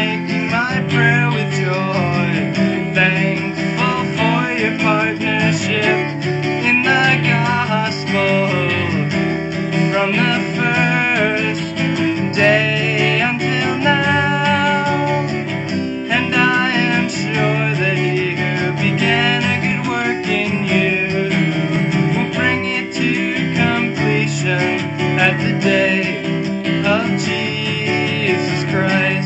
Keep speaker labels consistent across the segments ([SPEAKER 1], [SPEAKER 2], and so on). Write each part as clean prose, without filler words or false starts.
[SPEAKER 1] making my prayer with joy. Thankful for your partnership in the gospel from the first day until now. And I am sure that he who began a good work in you will bring it to completion at the day of Jesus Christ.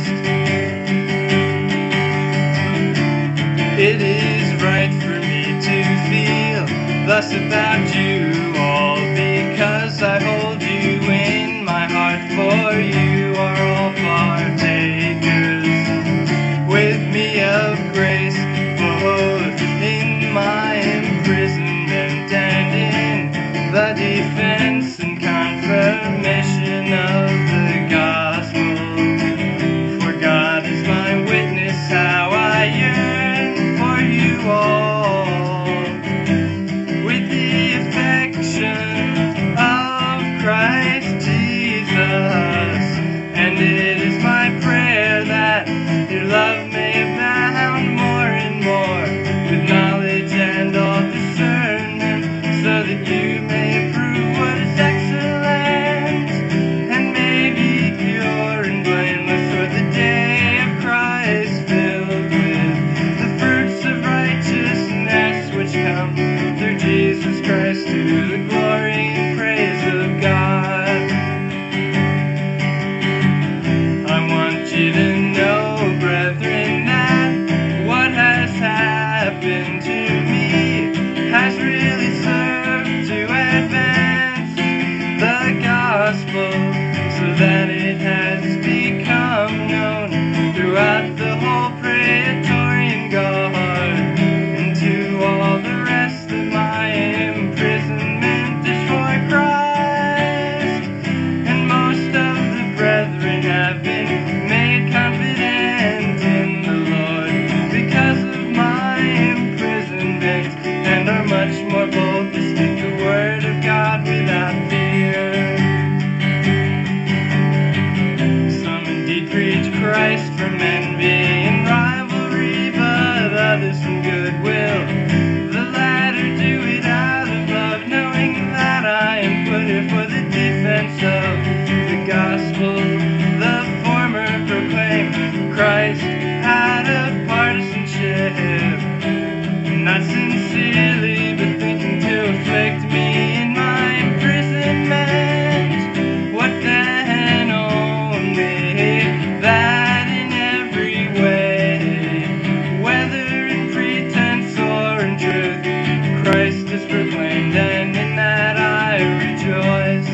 [SPEAKER 1] It is right for me to feel thus about you all, because I hold you in my heart, for you are all partakers with me of grace, both in my imprisonment and in the defense and confirmation of the gospel. For God is my witness how I yearn for you all with the affection of Christ Jesus. And it is my prayer that your love may abound more and more with knowledge and all discernment, so that you may prove what is excellent and may be pure and blameless for the day of Christ, filled with the fruits of righteousness which come through Jesus Christ, to the glory and praise of God. I want you to know, brethren, that what has happened to me has really served to advance the gospel, so that it has become known throughout the whole Praetorian Guard, and to all the rest of my imprisonment is for Christ. And most of the brethren have been made confident in the Lord because of my imprisonment, and are much more bold to speak the word of God without fear. Some indeed preach Christ from envy and rivalry, but others from goodwill. The latter do it out of love, knowing that I am put here for the defense of the gospel. The former proclaim Christ out of partisanship, not sincerely, but thinking to afflict me in my imprisonment. What then? Only that in every way, whether in pretense or in truth, Christ is proclaimed, and in that I rejoice.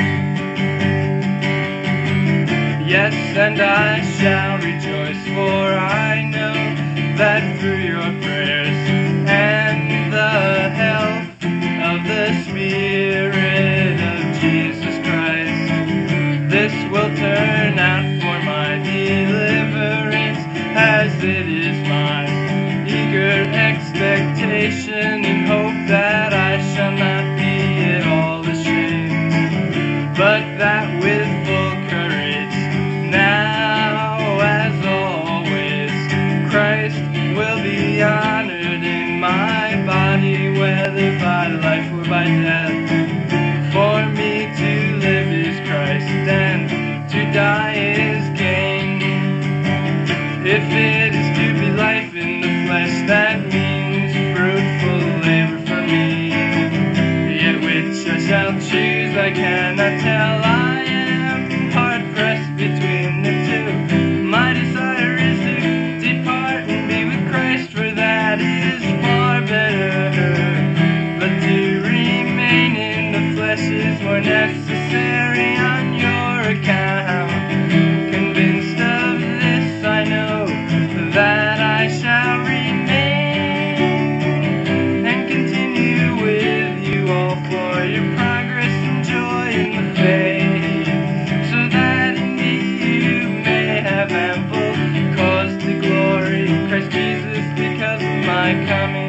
[SPEAKER 1] Yes, and I shall rejoice, for I know that through your prayers and the help of the Spirit of Jesus Christ, this will turn out for my deliverance, as it is my eager expectation and hope that I shall not be at all ashamed, but that with full courage, now as always, Christ will be honored in my body, whether by life or by death. For me to live is Christ, and to die is gain. If it is to be life in the flesh, that means fruitful labor for me. Yet which I shall choose I cannot tell, I am hard pressed between the two. My desire is to depart and be with Christ, for that is far better. But to remain in the flesh is more necessary on your account. Convinced of this, I know that I shall remain and continue with you all for your progress and joy in the faith, so that in me you may have ample cause to glory in Christ Jesus because of my coming.